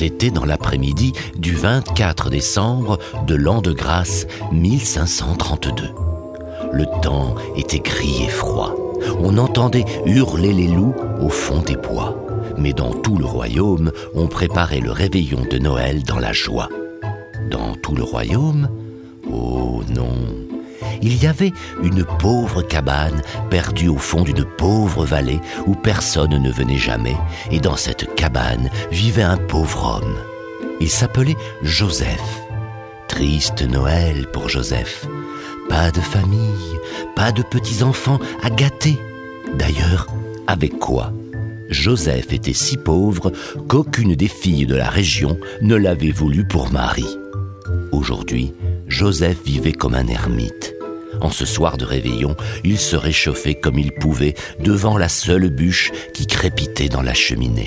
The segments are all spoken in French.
C'était dans l'après-midi du 24 décembre de l'an de grâce 1532. Le temps était gris et froid. On entendait hurler les loups au fond des bois. Mais dans tout le royaume, on préparait le réveillon de Noël dans la joie. Dans tout le royaume? Oh non! Il y avait une pauvre cabane perdue au fond d'une pauvre vallée où personne ne venait jamais, et dans cette cabane vivait un pauvre homme. Il s'appelait Joseph. Triste Noël pour Joseph. Pas de famille, pas de petits-enfants à gâter. D'ailleurs, avec quoi? Joseph était si pauvre qu'aucune des filles de la région ne l'avait voulu pour mari. Aujourd'hui, Joseph vivait comme un ermite. En ce soir de réveillon, il se réchauffait comme il pouvait devant la seule bûche qui crépitait dans la cheminée.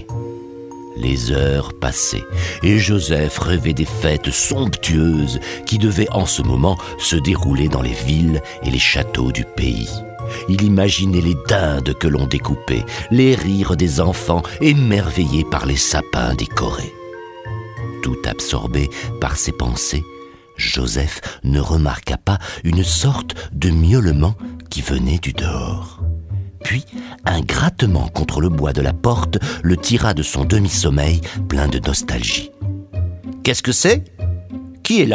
Les heures passaient et Joseph rêvait des fêtes somptueuses qui devaient en ce moment se dérouler dans les villes et les châteaux du pays. Il imaginait les dindes que l'on découpait, les rires des enfants émerveillés par les sapins décorés. Tout absorbé par ses pensées, Joseph ne remarqua pas une sorte de miaulement qui venait du dehors. Puis, un grattement contre le bois de la porte le tira de son demi-sommeil plein de nostalgie. « Qu'est-ce que c'est ? Qui est là ?»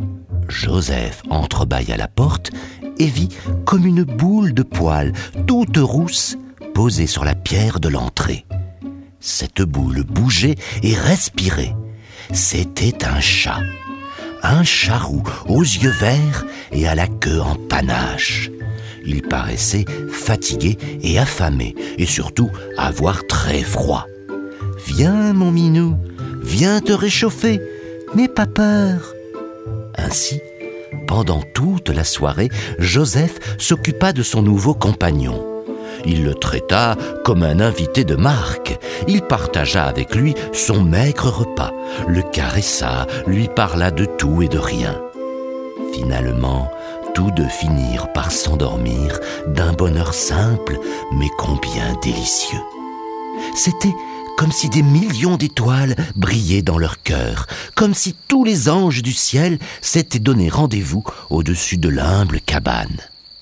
Joseph entrebâilla la porte et vit comme une boule de poils, toute rousse, posée sur la pierre de l'entrée. Cette boule bougeait et respirait. C'était un chat. Un charroux aux yeux verts et à la queue en panache. Il paraissait fatigué et affamé, et surtout avoir très froid. « Viens, mon minou, viens te réchauffer, n'aie pas peur. » Ainsi, pendant toute la soirée, Joseph s'occupa de son nouveau compagnon. Il le traita comme un invité de marque. Il partagea avec lui son maigre repas, le caressa, lui parla de tout et de rien. Finalement, tous deux finirent par s'endormir d'un bonheur simple, mais combien délicieux. C'était comme si des millions d'étoiles brillaient dans leur cœur, comme si tous les anges du ciel s'étaient donné rendez-vous au-dessus de l'humble cabane.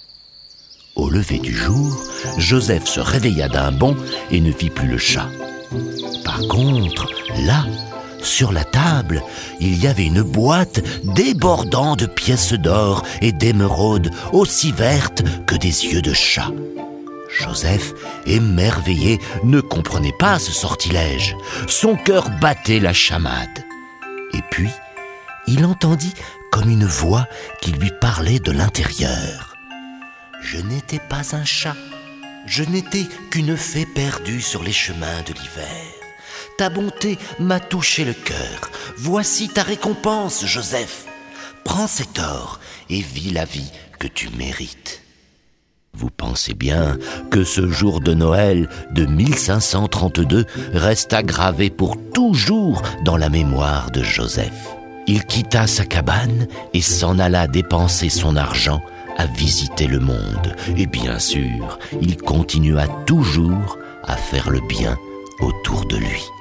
Au lever du jour, Joseph se réveilla d'un bond et ne vit plus le chat. Par contre, là, sur la table, il y avait une boîte débordant de pièces d'or et d'émeraudes aussi vertes que des yeux de chat. Joseph, émerveillé, ne comprenait pas ce sortilège. Son cœur battait la chamade. Et puis, il entendit comme une voix qui lui parlait de l'intérieur. « Je n'étais pas un chat, je n'étais qu'une fée perdue sur les chemins de l'hiver. Ta bonté m'a touché le cœur. Voici ta récompense, Joseph. Prends cet or et vis la vie que tu mérites. » Vous pensez bien que ce jour de Noël de 1532 resta gravé pour toujours dans la mémoire de Joseph. Il quitta sa cabane et s'en alla dépenser son argent à visiter le monde. Et bien sûr, il continua toujours à faire le bien autour de lui.